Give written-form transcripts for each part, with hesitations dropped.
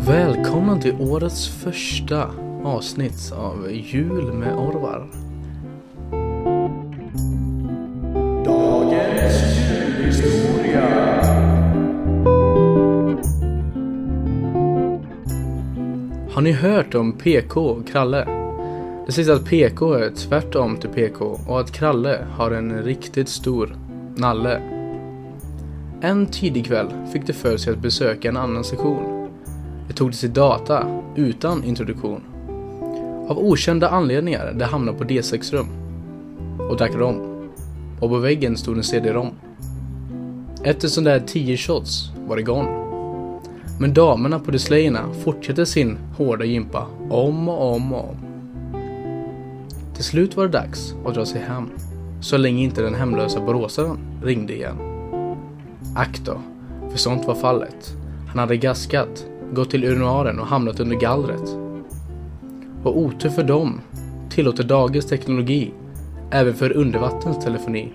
Välkomna till årets första avsnitt av Jul med Orvar. Dagens julhistoria. Har ni hört om PK och Kralle? Det sägs att PK är tvärtom till PK och att Kralle har en riktigt stor nalle. En tidig kväll fick det för sig att besöka en annan sektion. Det tog till sig data utan introduktion. Av okända anledningar det hamnade på D6-rum och drack rom. Och på väggen stod en CD-rom. Efter sån där 10 shots var det gone. Men damerna på displayerna fortsatte sin hårda gympa om och om och om. Till slut var det dags att dra sig hem, så länge inte den hemlösa boråsaren ringde igen. Ack då, för sånt var fallet. Han hade gaskat, gått till urinoaren och hamnat under gallret. Och otur för dem tillåter dagens teknologi även för undervattenstelefoni.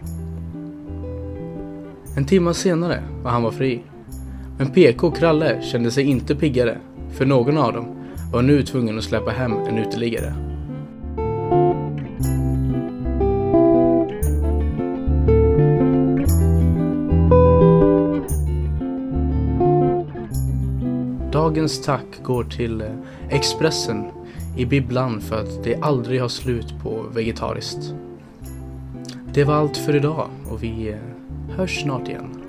En timme senare var han fri. Men PK och Kralle kände sig inte piggare, för någon av dem var nu tvungen att släppa hem en uteliggare. Dagens tack går till Expressen i bibblan för att det aldrig har slut på vegetariskt. Det var allt för idag och vi hörs snart igen.